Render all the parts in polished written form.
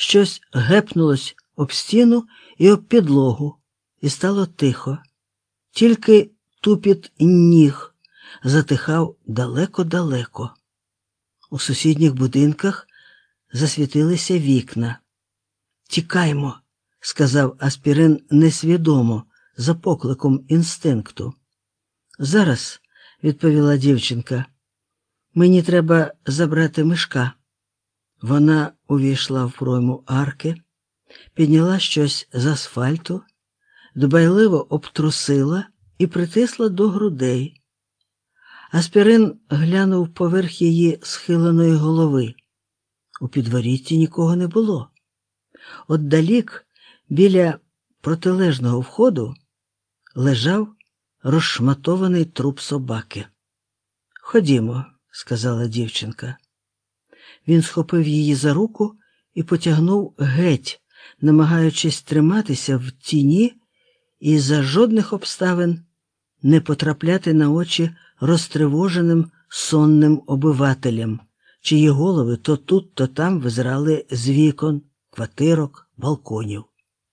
щось гепнулось об стіну і об підлогу, і стало тихо. Тільки тупіт ніг затихав далеко-далеко. У сусідніх будинках засвітилися вікна. «Тікаймо», – сказав Аспірин несвідомо, за покликом інстинкту. «Зараз», – відповіла дівчинка, – «мені треба забрати Мишка». Вона увійшла в пройму арки, підняла щось з асфальту, дбайливо обтрусила і притисла до грудей. Аспірин глянув поверх її схиленої голови. У підворітті нікого не було. Отдалік, біля протилежного входу, лежав розшматований труп собаки. «Ходімо», – сказала дівчинка. Він схопив її за руку і потягнув геть, намагаючись триматися в тіні і за жодних обставин не потрапляти на очі розтривоженим сонним обивателям, чиї голови то тут, то там визирали з вікон, квартирок, балконів.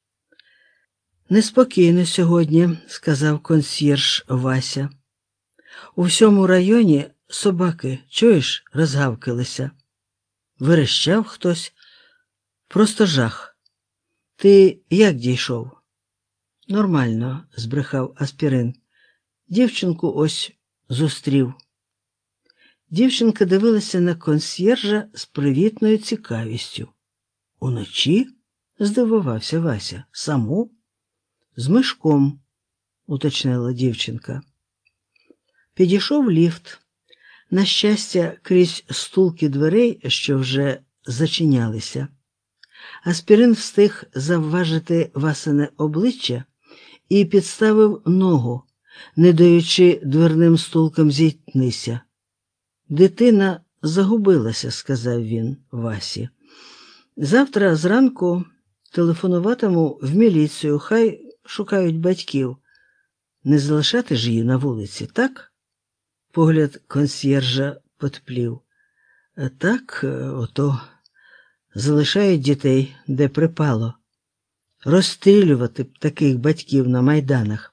«Неспокійно сьогодні», – сказав консьєрж Вася. «У всьому районі собаки, чуєш, розгавкалися. Верещав хтось. Просто жах. Ти як дійшов?» «Нормально», – збрехав Аспірин. «Дівчинку ось зустрів». Дівчинка дивилася на консьєржа з привітною цікавістю. «Уночі?» – здивувався Вася. «Саму?» «З Мишком», – уточнила дівчинка. Підійшов ліфт. На щастя, крізь стулки дверей, що вже зачинялися. Аспірин встиг завважити Васине обличчя і підставив ногу, не даючи дверним стулкам зійтнися. «Дитина загубилася», – сказав він Васі. «Завтра зранку телефонуватиму в міліцію, хай шукають батьків. Не залишати ж її на вулиці, так?» Погляд консьєржа потеплів. «Так, ото, залишають дітей, де припало. Розстрілювати б таких батьків на майданах».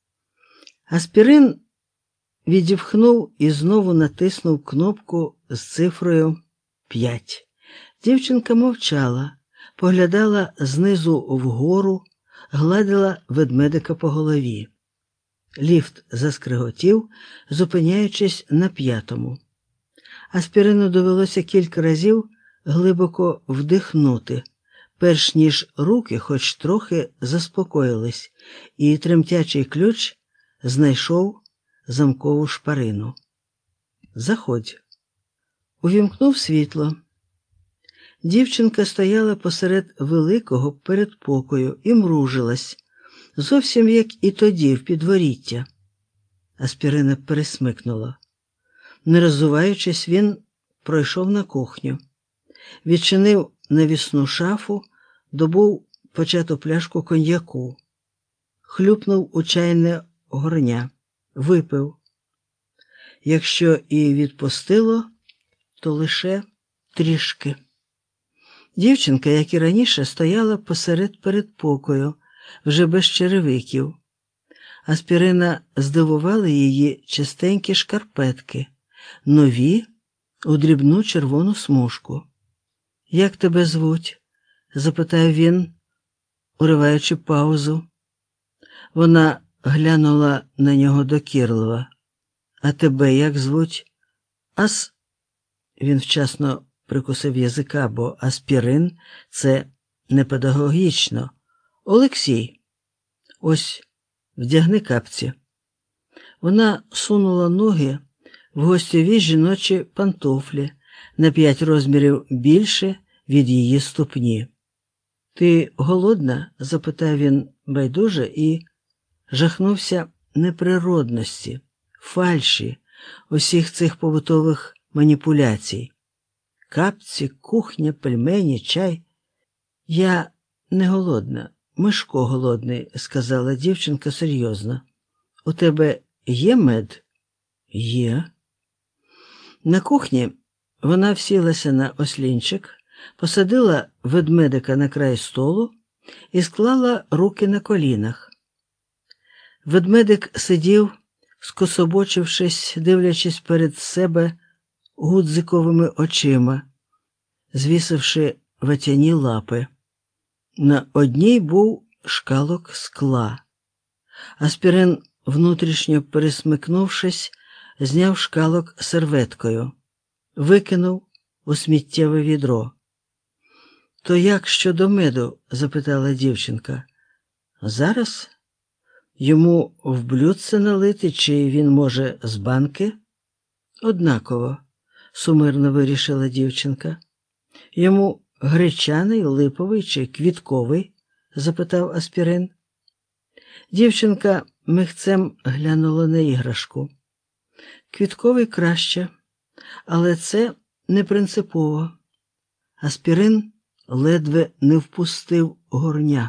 Аспірин відіпхнув і знову натиснув кнопку з цифрою 5. Дівчинка мовчала, поглядала знизу вгору, гладила ведмедика по голові. Ліфт заскриготів, зупиняючись на 5-му. Аспірину довелося кілька разів глибоко вдихнути, перш ніж руки хоч трохи заспокоїлись, і тремтячий ключ знайшов замкову шпарину. «Заходь». Увімкнув світло. Дівчинка стояла посеред великого передпокою і мружилась, зовсім як і тоді, в підворіття. Аспірина пересмикнула. Не роззуваючись, він пройшов на кухню. Відчинив навісну шафу, добув почату пляшку коньяку. Хлюпнув у чайне горня. Випив. Якщо і відпустило, то лише трішки. Дівчинка, як і раніше, стояла посеред передпокою, вже без черевиків. Аспірина здивували її чистенькі шкарпетки, нові у дрібну червону смужку. «Як тебе звуть?» – запитав він, уриваючи паузу. Вона глянула на нього докірливо. «А тебе як звуть?» Він вчасно прикусив язика, бо аспірин – це не педагогічно. «Олексій. Ось, вдягни капці». Вона сунула ноги в гостьові жіночі пантофлі на 5 розмірів більше від її ступні. «Ти голодна?» – запитав він байдуже і жахнувся неприродності, фальші усіх цих побутових маніпуляцій. Капці, кухня, пельмені, чай. «Я не голодна, Мишко голодний», – сказала дівчинка серйозно. «У тебе є мед?» «Є». На кухні вона всілася на ослінчик, посадила ведмедика на край столу і склала руки на колінах. Ведмедик сидів, скособочившись, дивлячись перед себе гудзиковими очима, звісивши ватяні лапи. На одній був шкалок скла. Аспірин, внутрішньо пересмикнувшись, зняв шкалок серветкою, викинув у сміттєве відро. «То як щодо меду?» – запитала дівчинка. «Зараз? Йому в блюдце налити, чи він, може, з банки?» «Однаково», – сумирно вирішила дівчинка. «Йому гречаний, липовий чи квітковий?» – запитав Аспірин. Дівчинка михцем глянула на іграшку. «Квітковий краще, але це не принципово». Аспірин ледве не впустив горня.